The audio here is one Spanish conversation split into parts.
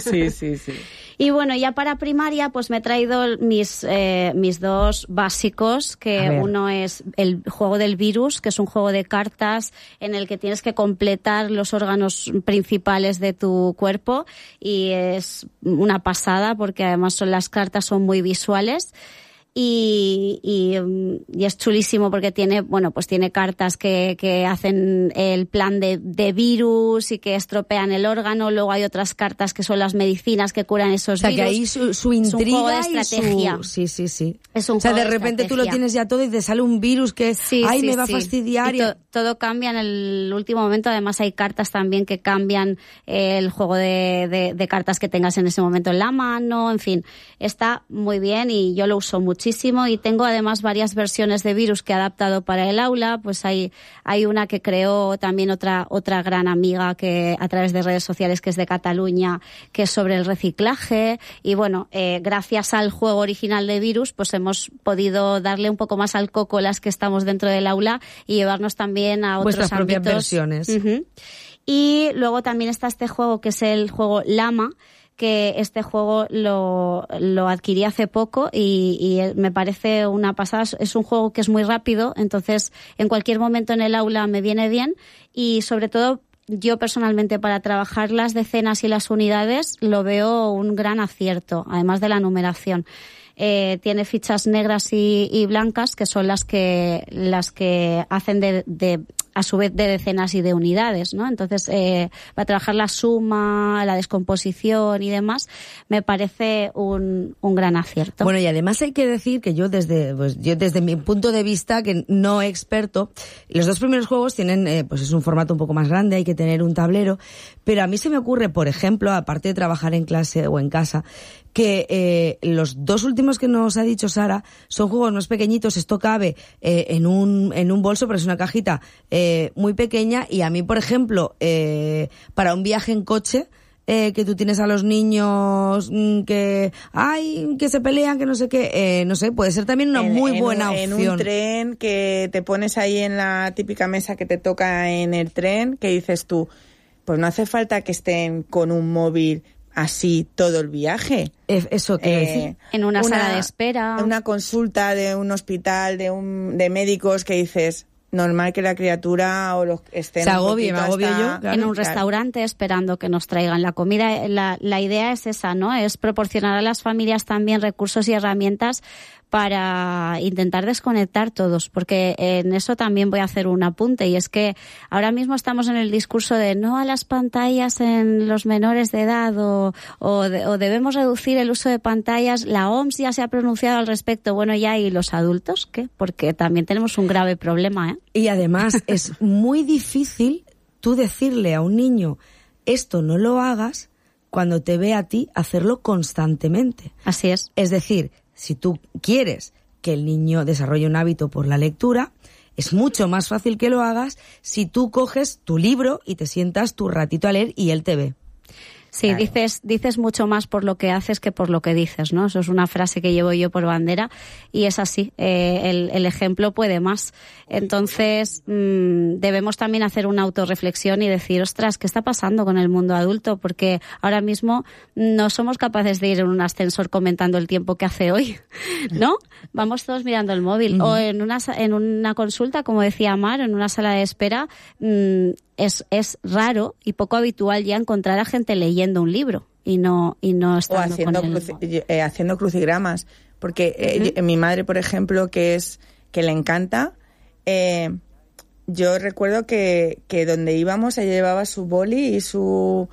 Sí. Y bueno, ya para primaria, pues me he traído mis dos básicos, que uno es el juego del virus, que es un juego de cartas en el que tienes que completar los órganos principales de tu cuerpo, y es una pasada porque además las cartas son muy visuales. Y es chulísimo porque tiene cartas que hacen el plan de virus y que estropean el órgano. Luego hay otras cartas que son las medicinas que curan esos virus. O sea, que ahí su intriga es un juego de estrategia. Sí. Es un o sea, juego de repente estrategia. tú lo tienes ya todo y te sale un virus que me va a fastidiar. Y todo cambia en el último momento. Además hay cartas también que cambian el juego de cartas que tengas en ese momento en la mano. En fin, está muy bien y yo lo uso muchísimo. Y tengo además varias versiones de virus que he adaptado para el aula. Pues hay una que creó también otra gran amiga que a través de redes sociales, que es de Cataluña, que es sobre el reciclaje. Y bueno, gracias al juego original de virus, pues hemos podido darle un poco más al coco las que estamos dentro del aula y llevarnos también a otros vuestras ámbitos. Propias versiones. Uh-huh. Y luego también está este juego que es el juego Llama, que este juego lo adquirí hace poco y me parece una pasada. Es un juego que es muy rápido, entonces en cualquier momento en el aula me viene bien, y sobre todo yo personalmente para trabajar las decenas y las unidades lo veo un gran acierto, además de la numeración. Tiene fichas negras y blancas, que son las que hacen de a su vez de decenas y de unidades, ¿no? Entonces, para trabajar la suma, la descomposición y demás, me parece un gran acierto. Bueno, y además hay que decir que yo desde mi punto de vista, que no experto, los dos primeros juegos tienen, pues es un formato un poco más grande, hay que tener un tablero, pero a mí se me ocurre, por ejemplo, aparte de trabajar en clase o en casa, que los dos últimos que nos ha dicho Sara son juegos más pequeñitos. Esto cabe en un bolso, pero es una cajita muy pequeña, y a mí, por ejemplo, para un viaje en coche, que tú tienes a los niños que se pelean, que no sé qué, no sé, puede ser también una muy buena opción. En un tren que te pones ahí en la típica mesa que te toca en el tren, que dices tú, pues no hace falta que estén con un móvil así todo el viaje. Eso quiero decir. En una sala de espera. Una consulta de un hospital, de médicos, que dices, normal que la criatura o los estén... Se agobie, me agobio yo. Claro, en un restaurante esperando que nos traigan la comida. La idea es esa, ¿no? Es proporcionar a las familias también recursos y herramientas para intentar desconectar todos, porque en eso también voy a hacer un apunte, y es que ahora mismo estamos en el discurso de no a las pantallas en los menores de edad o debemos reducir el uso de pantallas. La OMS ya se ha pronunciado al respecto. Bueno, ya, ¿y los adultos qué? Porque también tenemos un grave problema, ¿eh? Y además es muy difícil tú decirle a un niño esto no lo hagas cuando te ve a ti hacerlo constantemente. Así es. Es decir, si tú quieres que el niño desarrolle un hábito por la lectura, es mucho más fácil que lo hagas si tú coges tu libro y te sientas tu ratito a leer y él te ve. Sí, claro. Dices mucho más por lo que haces que por lo que dices, ¿no? Eso es una frase que llevo yo por bandera y es así. El ejemplo puede más. Entonces, debemos también hacer una autorreflexión y decir, ostras, ¿qué está pasando con el mundo adulto? Porque ahora mismo no somos capaces de ir en un ascensor comentando el tiempo que hace hoy, ¿no? Vamos todos mirando el móvil. O en una consulta, como decía Mar, en una sala de espera, es raro y poco habitual ya encontrar a gente leyendo un libro y no estando o haciendo crucigramas, porque mi madre, por ejemplo, que le encanta, yo recuerdo que donde íbamos ella llevaba su boli y su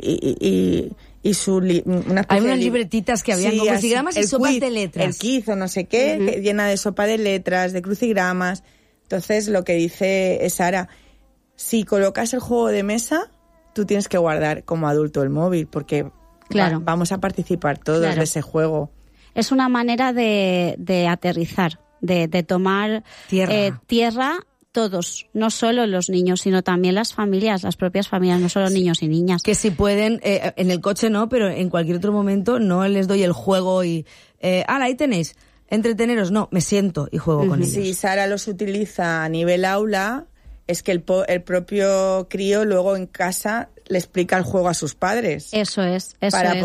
hay unas libretitas que habían con crucigramas y sopas de letras, el quiz o no sé qué, llena de sopa de letras, de crucigramas. Entonces lo que dice Sara, si colocas el juego de mesa, tú tienes que guardar como adulto el móvil, porque claro, vamos a participar todos de ese juego. Es una manera de aterrizar, de tomar tierra todos, no solo los niños, sino también las familias, las propias familias, no solo niños y niñas. Que si pueden, en el coche no, pero en cualquier otro momento no les doy el juego y ahí tenéis, entreteneros, no, me siento y juego con ellos. Si Sara los utiliza a nivel aula, es que el propio crío luego en casa le explica el juego a sus padres. Eso es.